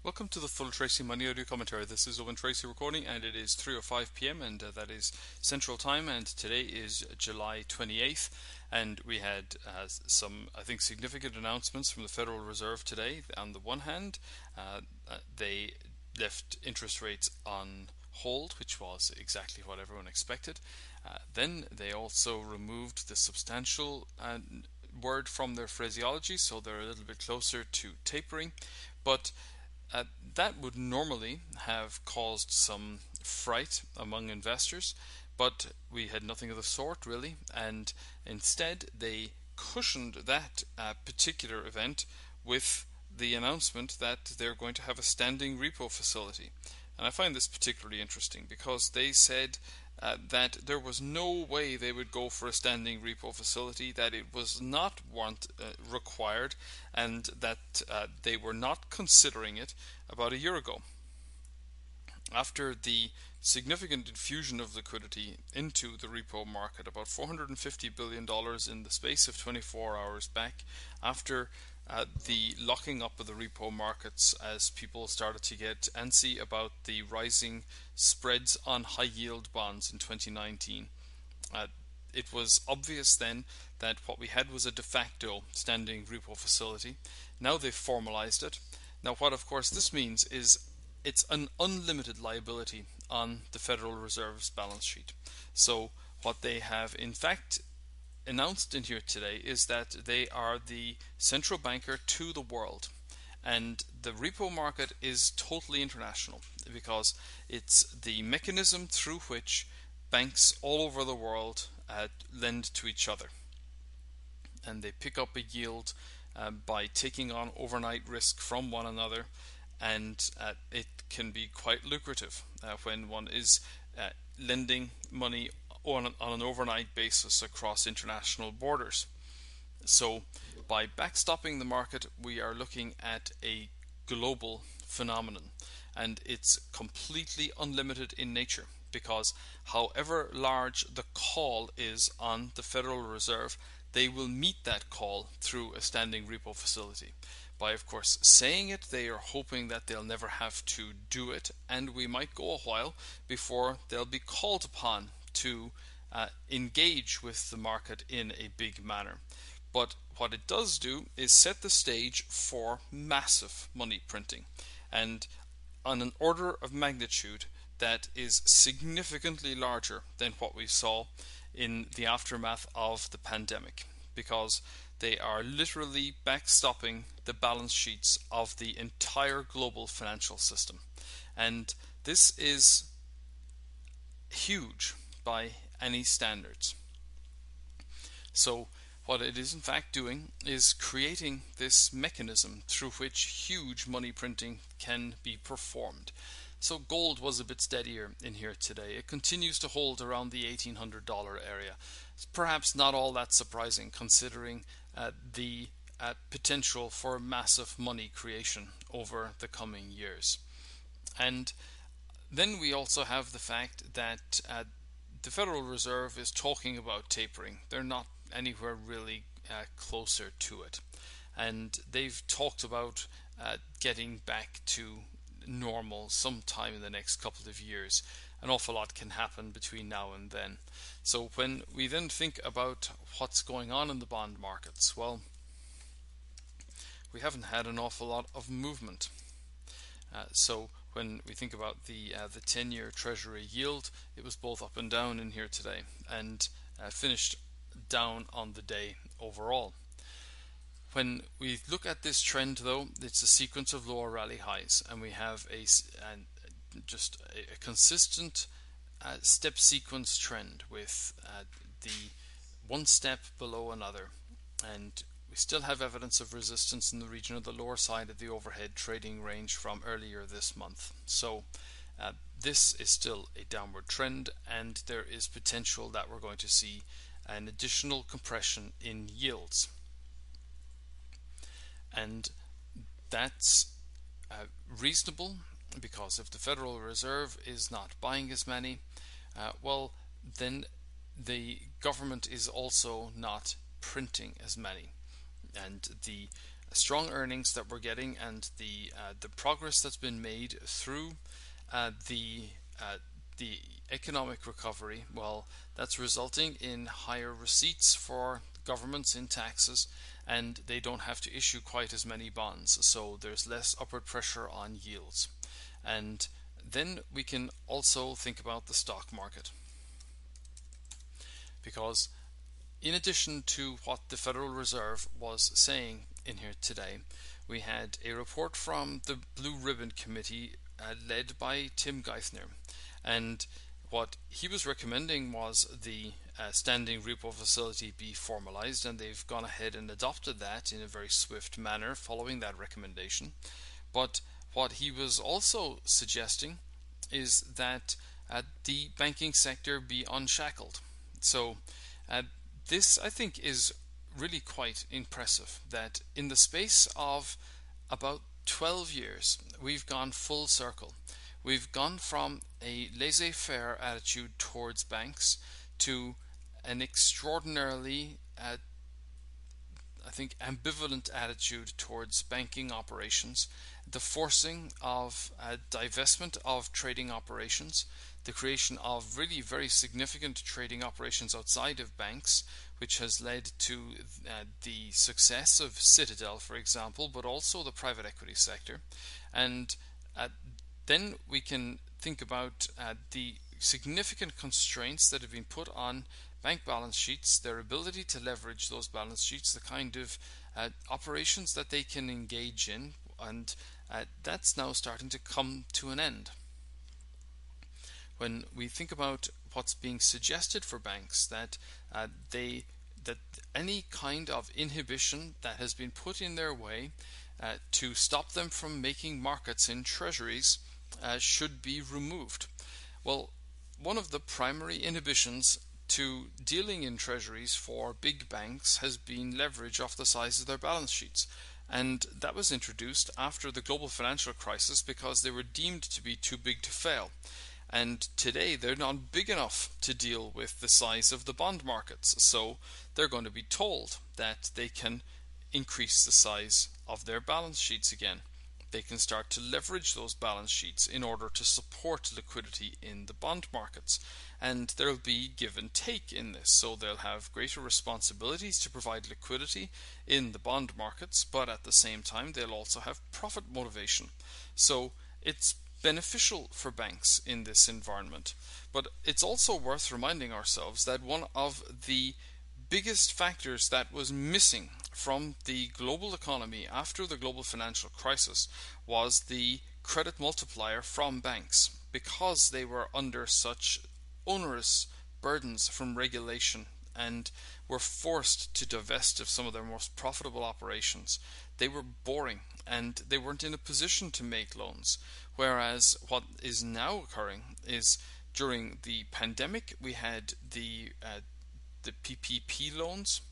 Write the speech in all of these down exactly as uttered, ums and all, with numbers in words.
Welcome to the Full Tracy Money Audio Commentary. This is Owen Tracy recording, and it is three oh five p m, and uh, that is Central Time, and today is July twenty-eighth, and we had uh, some, I think, significant announcements from the Federal Reserve today. On the one hand, uh, uh, they left interest rates on hold, which was exactly what everyone expected. Uh, then they also removed the substantial uh, word from their phraseology, so they're a little bit closer to tapering, but Uh, that would normally have caused some fright among investors, but we had nothing of the sort really, and instead they cushioned that uh, particular event with the announcement that they're going to have a standing repo facility. And I find this particularly interesting because they said uh, that there was no way they would go for a standing repo facility, that it was not want, uh, required, and that uh, they were not considering it about a year ago. After the significant infusion of liquidity into the repo market, about four hundred fifty billion dollars in the space of twenty-four hours back, after uh, the locking up of the repo markets as people started to get antsy about the rising spreads on high yield bonds in twenty nineteen. Uh, it was obvious then that what we had was a de facto standing repo facility. Now they've formalized it. Now what of course this means is it's an unlimited liability on the Federal Reserve's balance sheet. So what they have in fact announced in here today is that they are the central banker to the world, and the repo market is totally international because it's the mechanism through which banks all over the world uh, lend to each other, and they pick up a yield uh, by taking on overnight risk from one another, and uh, it can be quite lucrative uh, when one is uh, lending money on an, on an overnight basis across international borders. So by backstopping the market, we are looking at a global phenomenon, and it's completely unlimited in nature, because however large the call is on the Federal Reserve, they will meet that call through a standing repo facility. By, of course, saying it, they are hoping that they'll never have to do it, and we might go a while before they'll be called upon to uh, engage with the market in a big manner. But what it does do is set the stage for massive money printing, and on an order of magnitude that is significantly larger than what we saw in the aftermath of the pandemic, because they are literally backstopping the balance sheets of the entire global financial system. And this is huge by any standards. So what it is in fact doing is creating this mechanism through which huge money printing can be performed. So gold was a bit steadier in here today. It continues to hold around the eighteen hundred dollars area. It's perhaps not all that surprising considering uh, the uh, potential for massive money creation over the coming years. And then we also have the fact that uh, the Federal Reserve is talking about tapering. They're not anywhere really uh, closer to it. And they've talked about uh, getting back to normal sometime in the next couple of years. An awful lot can happen between now and then. So when we then think about what's going on in the bond markets, well, we haven't had an awful lot of movement. Uh, so when we think about the uh, the ten-year Treasury yield, it was both up and down in here today, and uh, finished down on the day overall. When we look at this trend, though, it's a sequence of lower rally highs, and we have a, a just a, a consistent uh, step sequence trend with uh, the one step below another, and we still have evidence of resistance in the region of the lower side of the overhead trading range from earlier this month. So uh, this is still a downward trend, and there is potential that we're going to see an additional compression in yields. And that's uh, reasonable, because if the Federal Reserve is not buying as many, uh, well, then the government is also not printing as many. And the strong earnings that we're getting and the uh, the progress that's been made through uh, the uh, the economic recovery, well, that's resulting in higher receipts for governments in taxes, and they don't have to issue quite as many bonds, so there's less upward pressure on yields. And then we can also think about the stock market, because in addition to what the Federal Reserve was saying in here today, we had a report from the Blue Ribbon Committee uh, led by Tim Geithner, and what he was recommending was the uh, standing repo facility be formalized, and they've gone ahead and adopted that in a very swift manner following that recommendation. But what he was also suggesting is that uh, the banking sector be unshackled. So uh, this, I think, is really quite impressive, that in the space of about twelve years, we've gone full circle. We've gone from a laissez-faire attitude towards banks to an extraordinarily, uh, I think, ambivalent attitude towards banking operations, the forcing of uh, divestment of trading operations, the creation of really very significant trading operations outside of banks, which has led to uh, the success of Citadel, for example, but also the private equity sector. And uh, then we can think about uh, the significant constraints that have been put on bank balance sheets, their ability to leverage those balance sheets, the kind of uh, operations that they can engage in, and uh, that's now starting to come to an end. When we think about what's being suggested for banks, that uh, they that any kind of inhibition that has been put in their way uh, to stop them from making markets in treasuries uh, should be removed. Well, one of the primary inhibitions to dealing in treasuries for big banks has been leverage off the size of their balance sheets. And that was introduced after the global financial crisis because they were deemed to be too big to fail. And today they're not big enough to deal with the size of the bond markets, so they're going to be told that they can increase the size of their balance sheets again. They can start to leverage those balance sheets in order to support liquidity in the bond markets, and there'll be give and take in this, so they'll have greater responsibilities to provide liquidity in the bond markets, but at the same time they'll also have profit motivation. So it's beneficial for banks in this environment. But it's also worth reminding ourselves that one of the biggest factors that was missing from the global economy after the global financial crisis was the credit multiplier from banks, because they were under such onerous burdens from regulation and were forced to divest of some of their most profitable operations. They were boring and they weren't in a position to make loans. Whereas what is now occurring is, during the pandemic, we had the uh, the P P P loans,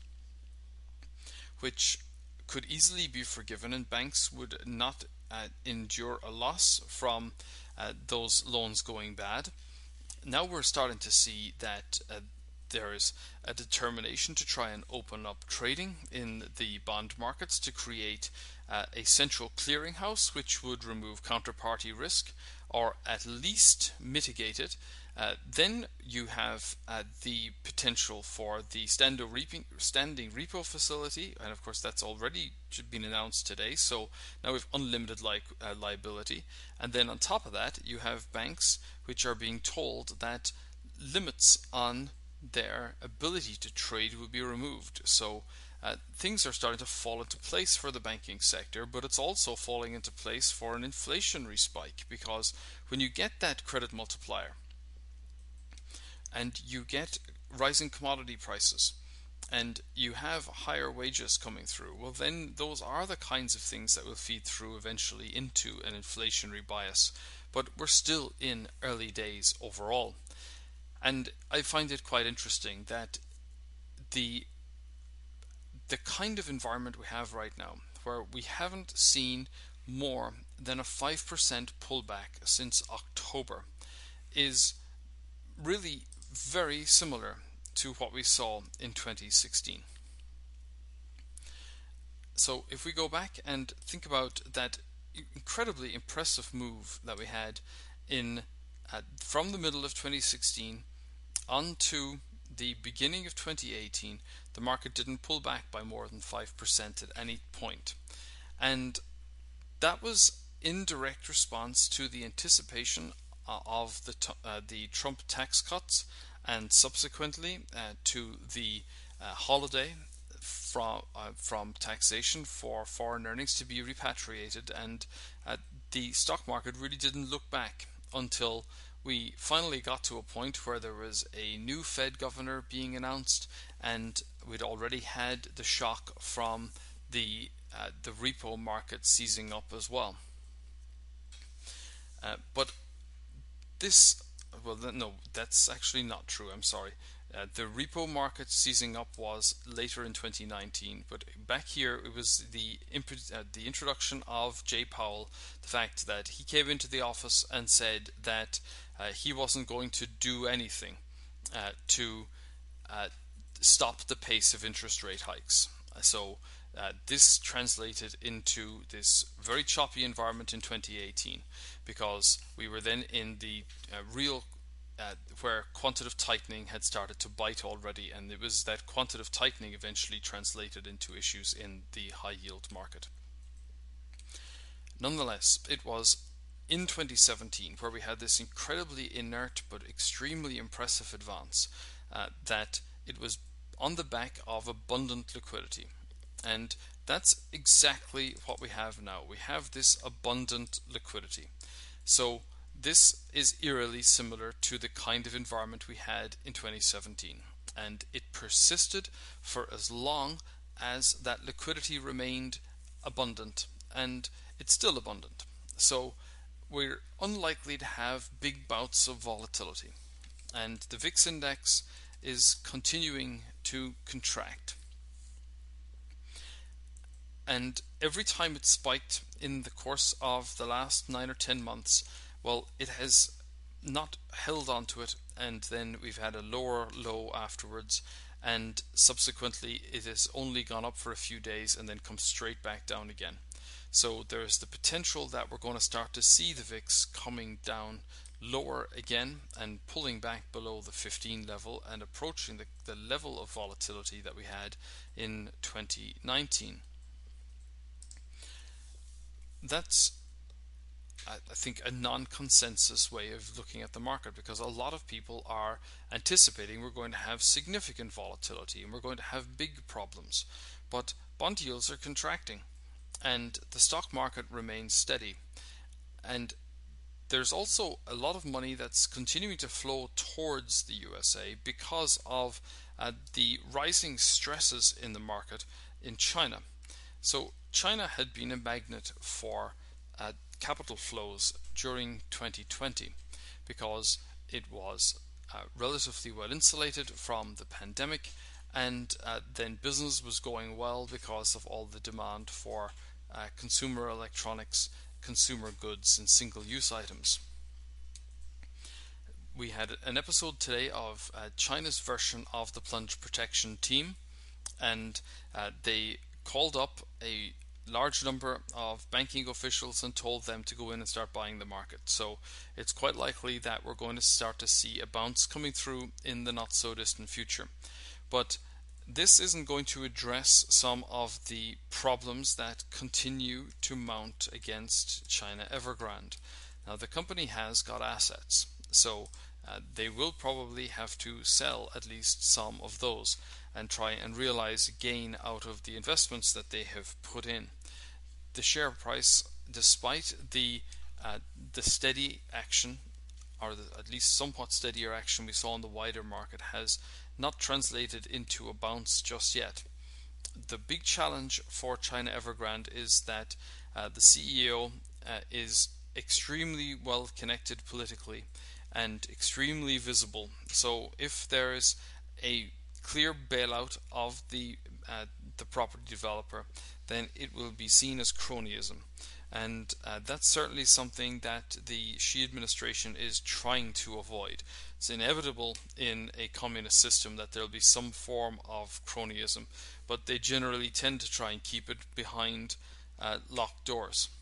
which could easily be forgiven, and banks would not uh, endure a loss from uh, those loans going bad. Now we're starting to see that uh, there is a determination to try and open up trading in the bond markets to create uh, a central clearinghouse which would remove counterparty risk, or at least mitigate it. Uh, then you have uh, the potential for the standing repo facility, and of course that's already been announced today, so now we have unlimited li uh, liability. And then on top of that you have banks which are being told that limits on their ability to trade will be removed. So uh, things are starting to fall into place for the banking sector, but it's also falling into place for an inflationary spike, because when you get that credit multiplier and you get rising commodity prices and you have higher wages coming through, well then those are the kinds of things that will feed through eventually into an inflationary bias. But we're still in early days overall. And I find it quite interesting that the the kind of environment we have right now, where we haven't seen more than a five percent pullback since October, is really very similar to what we saw in twenty sixteen. So if we go back and think about that incredibly impressive move that we had in uh, from the middle of twenty sixteen onto the beginning of twenty eighteen, the market didn't pull back by more than five percent at any point. And that was in direct response to the anticipation uh, of the, uh, the Trump tax cuts, and subsequently uh, to the uh, holiday from uh, from taxation for foreign earnings to be repatriated. And uh, the stock market really didn't look back until we finally got to a point where there was a new Fed governor being announced, and we'd already had the shock from the uh, the repo market seizing up as well. Uh, but this, well, no, that's actually not true. I'm sorry. Uh, the repo market seizing up was later in twenty nineteen, but back here it was the uh, the introduction of Jay Powell, the fact that he came into the office and said that uh, he wasn't going to do anything uh, to uh, stop the pace of interest rate hikes. So uh, this translated into this very choppy environment in twenty eighteen, because we were then in the uh, real Uh, where quantitative tightening had started to bite already, and it was that quantitative tightening eventually translated into issues in the high yield market. Nonetheless, it was in twenty seventeen where we had this incredibly inert but extremely impressive advance, uh, that it was on the back of abundant liquidity. And that's exactly what we have now. We have this abundant liquidity. So this is eerily similar to the kind of environment we had in twenty seventeen, and it persisted for as long as that liquidity remained abundant, and it's still abundant. So we're unlikely to have big bouts of volatility, and the V I X index is continuing to contract. And every time it spiked in the course of the last nine or ten months, well, it has not held onto it, and then we've had a lower low afterwards, and subsequently it has only gone up for a few days and then come straight back down again. So there's the potential that we're going to start to see the V I X coming down lower again and pulling back below the fifteen level and approaching the, the level of volatility that we had in twenty nineteen. That's, I think, a non-consensus way of looking at the market, because a lot of people are anticipating we're going to have significant volatility and we're going to have big problems. But bond yields are contracting and the stock market remains steady. And there's also a lot of money that's continuing to flow towards the U S A because of uh, the rising stresses in the market in China. So China had been a magnet for uh, capital flows during twenty twenty because it was uh, relatively well insulated from the pandemic, and uh, then business was going well because of all the demand for uh, consumer electronics, consumer goods, and single-use items. We had an episode today of uh, China's version of the plunge protection team, and uh, they called up a large number of banking officials and told them to go in and start buying the market. So it's quite likely that we're going to start to see a bounce coming through in the not so distant future. But this isn't going to address some of the problems that continue to mount against China Evergrande. Now, the company has got assets, so uh, they will probably have to sell at least some of those and try and realize gain out of the investments that they have put in. The share price, despite the uh, the steady action, or the, at least somewhat steadier action we saw in the wider market, has not translated into a bounce just yet. The big challenge for China Evergrande is that uh, the C E O uh, is extremely well connected politically and extremely visible. So if there is a clear bailout of the uh, the property developer, then it will be seen as cronyism. And uh, that's certainly something that the Xi administration is trying to avoid. It's inevitable in a communist system that there'll be some form of cronyism, but they generally tend to try and keep it behind uh, locked doors.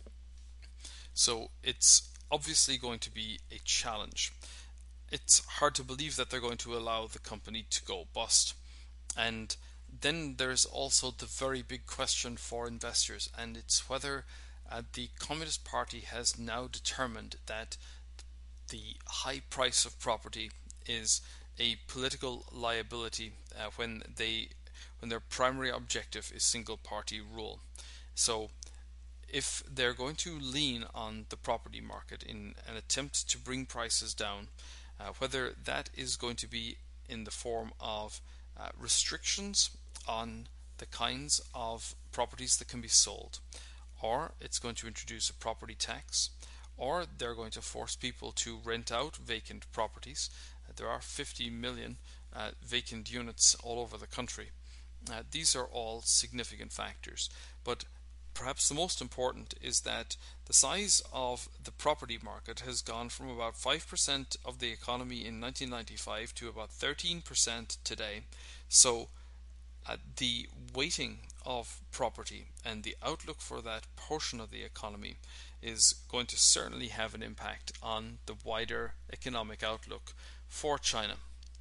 So it's obviously going to be a challenge. It's hard to believe that they're going to allow the company to go bust. And then there's also the very big question for investors, and it's whether uh, the Communist Party has now determined that the high price of property is a political liability uh, when they when their primary objective is single party rule. So if they're going to lean on the property market in an attempt to bring prices down, uh, whether that is going to be in the form of uh, restrictions on the kinds of properties that can be sold, or it's going to introduce a property tax, or they're going to force people to rent out vacant properties. Uh, there are fifty million uh, vacant units all over the country. Uh, these are all significant factors, but perhaps the most important is that the size of the property market has gone from about five percent of the economy in nineteen ninety-five to about thirteen percent today. So uh, the weighting of property and the outlook for that portion of the economy is going to certainly have an impact on the wider economic outlook for China.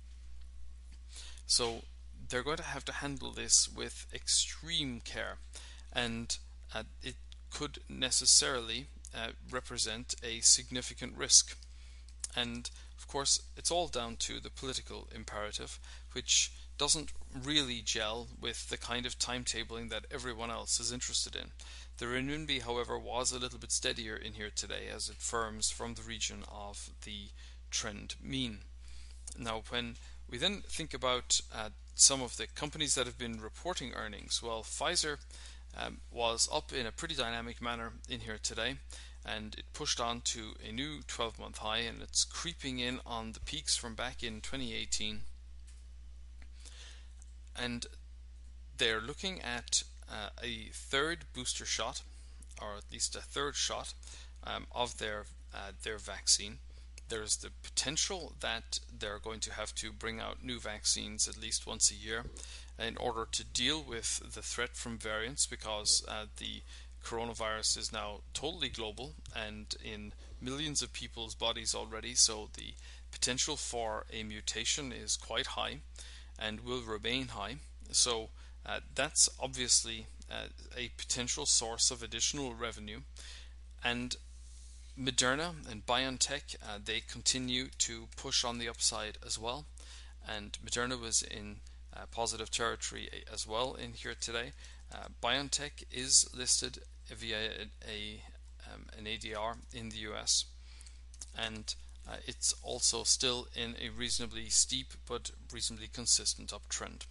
So they're going to have to handle this with extreme care, and uh, it could necessarily uh, represent a significant risk. And of course, it's all down to the political imperative, which doesn't really gel with the kind of timetabling that everyone else is interested in. The renminbi, however, was a little bit steadier in here today as it firms from the region of the trend mean. Now, when we then think about uh, some of the companies that have been reporting earnings, well, Pfizer um, was up in a pretty dynamic manner in here today, and it pushed on to a new twelve-month high, and it's creeping in on the peaks from back in twenty eighteen. And they're looking at uh, a third booster shot, or at least a third shot um, of their uh, their vaccine. There's the potential that they're going to have to bring out new vaccines at least once a year in order to deal with the threat from variants, because uh, the coronavirus is now totally global and in millions of people's bodies already, so the potential for a mutation is quite high and will remain high. So uh, that's obviously uh, a potential source of additional revenue. And Moderna and BioNTech, uh, they continue to push on the upside as well, and Moderna was in uh, positive territory as well in here today. Uh, BioNTech is listed via a, a um, an A D R in the U S, and uh, it's also still in a reasonably steep but reasonably consistent uptrend.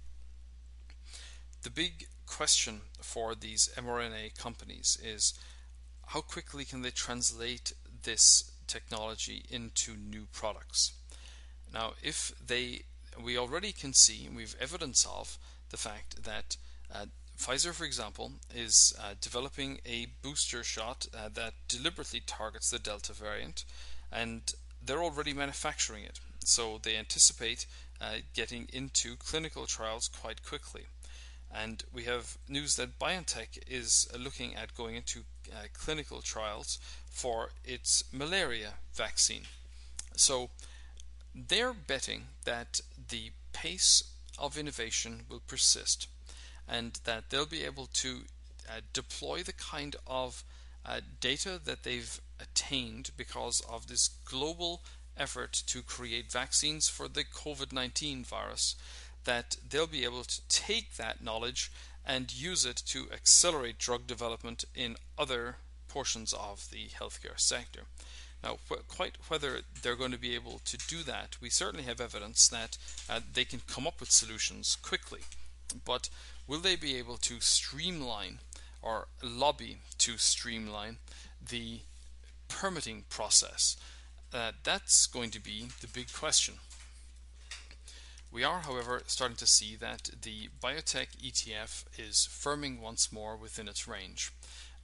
The big question for these mRNA companies is, how quickly can they translate this technology into new products? Now, if they, we already can see, and we have evidence of the fact that uh, Pfizer, for example, is uh, developing a booster shot uh, that deliberately targets the Delta variant, and they're already manufacturing it. So they anticipate uh, getting into clinical trials quite quickly. And we have news that BioNTech is looking at going into uh, clinical trials for its malaria vaccine. So they're betting that the pace of innovation will persist, and that they'll be able to uh, deploy the kind of uh, data that they've attained because of this global effort to create vaccines for the COVID nineteen virus, that they'll be able to take that knowledge and use it to accelerate drug development in other portions of the healthcare sector. Now, wh- quite whether they're going to be able to do that, we certainly have evidence that uh, they can come up with solutions quickly. But will they be able to streamline or lobby to streamline the permitting process? Uh, that's going to be the big question. We are, however, starting to see that the biotech E T F is firming once more within its range,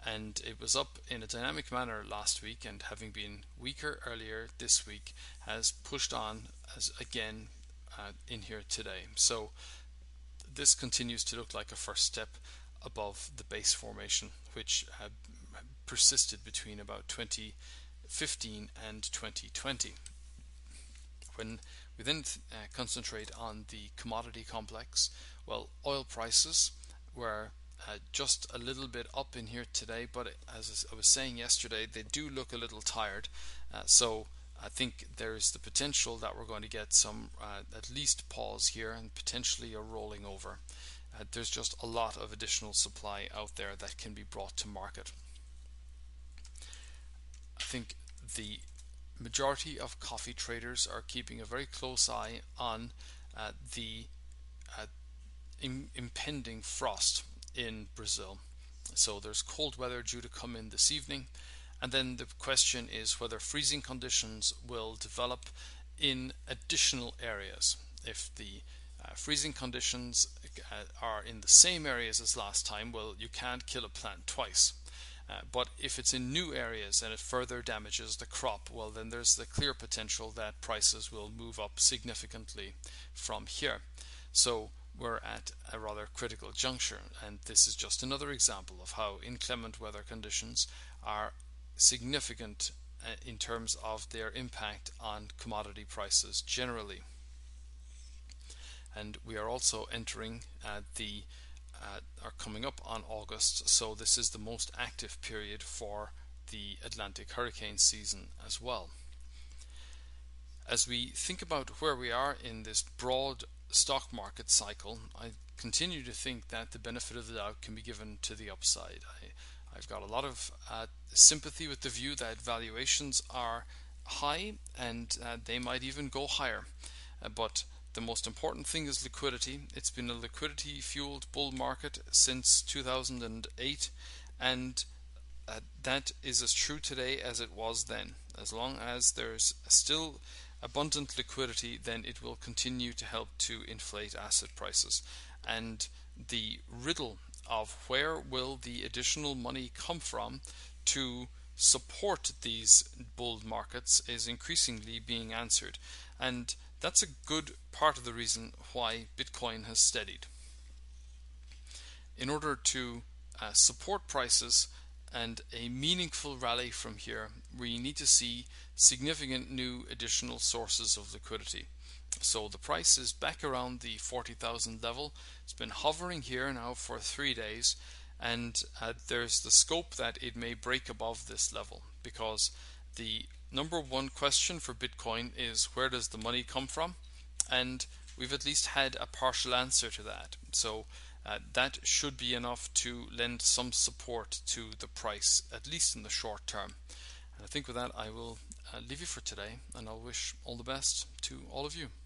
and it was up in a dynamic manner last week, and having been weaker earlier this week has pushed on as again uh, in here today. So this continues to look like a first step above the base formation, which uh, persisted between about twenty fifteen and twenty twenty. When we then uh, concentrate on the commodity complex, well, oil prices were uh, just a little bit up in here today, but as I was saying yesterday, they do look a little tired. Uh, so I think there's the potential that we're going to get some uh, at least pause here and potentially a rolling over. Uh, there's just a lot of additional supply out there that can be brought to market. I think the majority of coffee traders are keeping a very close eye on uh, the uh, im- impending frost in Brazil. So there's cold weather due to come in this evening, and then the question is whether freezing conditions will develop in additional areas. If the uh, freezing conditions uh, are in the same areas as last time, well, you can't kill a plant twice. Uh, but if it's in new areas and it further damages the crop, well, then there's the clear potential that prices will move up significantly from here. So we're at a rather critical juncture, and this is just another example of how inclement weather conditions are significant uh, in terms of their impact on commodity prices generally. And we are also entering uh, the Uh, are coming up on August, so this is the most active period for the Atlantic hurricane season as well. As we think about where we are in this broad stock market cycle, I continue to think that the benefit of the doubt can be given to the upside. I, I've got a lot of uh, sympathy with the view that valuations are high and uh, they might even go higher, uh, but the most important thing is liquidity. It's been a liquidity fueled bull market since two thousand eight, and uh, that is as true today as it was then. As long as there's still abundant liquidity, then it will continue to help to inflate asset prices. And the riddle of where will the additional money come from to support these bull markets is increasingly being answered. And that's a good part of the reason why Bitcoin has steadied. In order to uh, support prices and a meaningful rally from here, we need to see significant new additional sources of liquidity. So the price is back around the forty thousand level. It's been hovering here now for three days, and uh, there's the scope that it may break above this level, because the number one question for Bitcoin is, where does the money come from? And we've at least had a partial answer to that. So uh, that should be enough to lend some support to the price, at least in the short term. And I think with that I will uh, leave you for today, and I'll wish all the best to all of you.